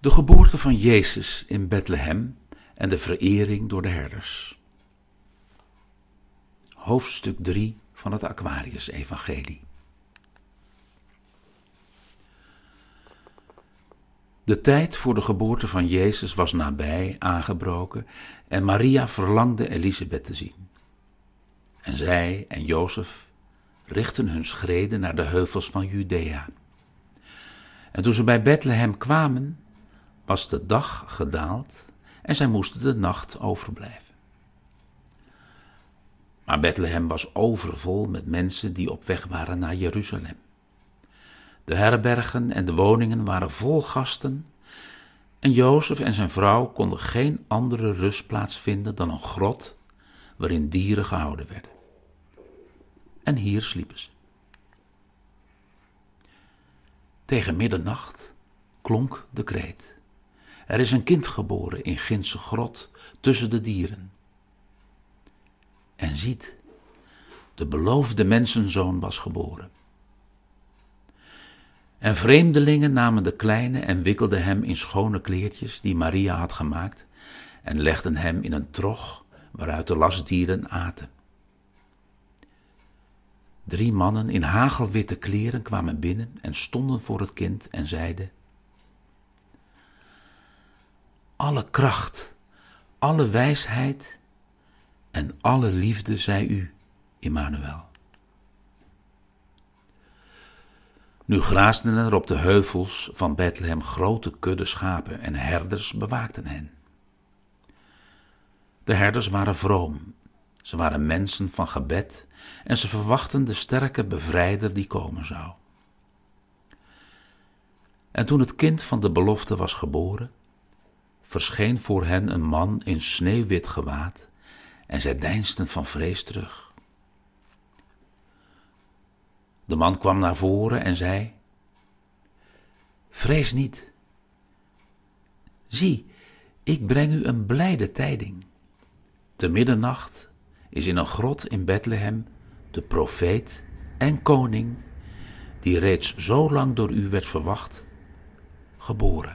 De geboorte van Jezus in Bethlehem en de verering door de herders. Hoofdstuk 3 van het Aquarius-evangelie. De tijd voor de geboorte van Jezus was nabij aangebroken en Maria verlangde Elisabeth te zien. En zij en Jozef richtten hun schreden naar de heuvels van Judea. En toen ze bij Bethlehem kwamen, was de dag gedaald en zij moesten de nacht overblijven. Maar Bethlehem was overvol met mensen die op weg waren naar Jeruzalem. De herbergen en de woningen waren vol gasten en Jozef en zijn vrouw konden geen andere rustplaats vinden dan een grot waarin dieren gehouden werden. En hier sliepen ze. Tegen middernacht klonk de kreet. Er is een kind geboren in gindsche grot tussen de dieren. En ziet, de beloofde mensenzoon was geboren. En vreemdelingen namen de kleine en wikkelden hem in schone kleertjes die Maria had gemaakt en legden hem in een trog waaruit de lastdieren aten. 3 mannen in hagelwitte kleren kwamen binnen en stonden voor het kind en zeiden: alle kracht, alle wijsheid en alle liefde zij u, Immanuel. Nu graasden er op de heuvels van Bethlehem grote kudden schapen en herders bewaakten hen. De herders waren vroom, ze waren mensen van gebed en ze verwachtten de sterke bevrijder die komen zou. En toen het kind van de belofte was geboren, verscheen voor hen een man in sneeuwwit gewaad en zij deinsden van vrees terug. De man kwam naar voren en zei: vrees niet. Zie, ik breng u een blijde tijding. Te middernacht is in een grot in Bethlehem de profeet en koning, die reeds zo lang door u werd verwacht, geboren.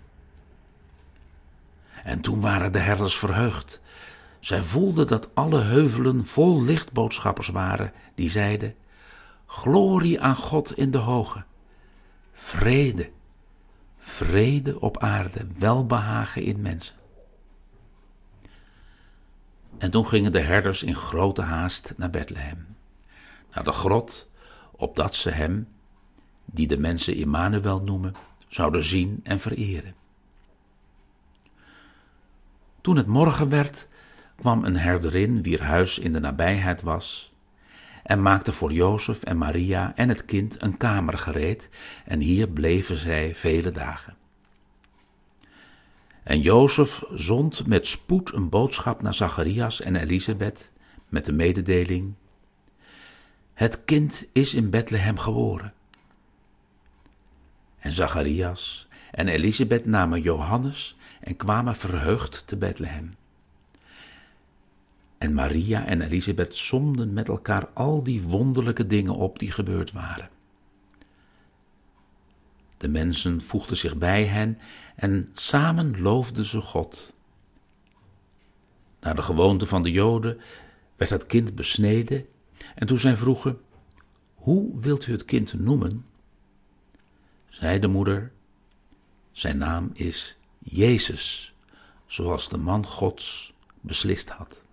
En toen waren de herders verheugd. Zij voelden dat alle heuvelen vol lichtboodschappers waren, die zeiden: glorie aan God in de hoge, vrede, vrede op aarde, welbehagen in mensen. En toen gingen de herders in grote haast naar Bethlehem, naar de grot, opdat ze hem, die de mensen Immanuel noemen, zouden zien en vereren. Toen het morgen werd, kwam een herderin wier huis in de nabijheid was en maakte voor Jozef en Maria en het kind een kamer gereed en hier bleven zij vele dagen. En Jozef zond met spoed een boodschap naar Zacharias en Elisabeth met de mededeling: het kind is in Bethlehem geboren. En Zacharias en Elisabeth namen Johannes en kwamen verheugd te Bethlehem. En Maria en Elisabeth somden met elkaar al die wonderlijke dingen op die gebeurd waren. De mensen voegden zich bij hen en samen loofden ze God. Naar de gewoonte van de Joden werd het kind besneden en toen zij vroegen: hoe wilt u het kind noemen? Zei de moeder: zijn naam is Jezus, zoals de man Gods beslist had.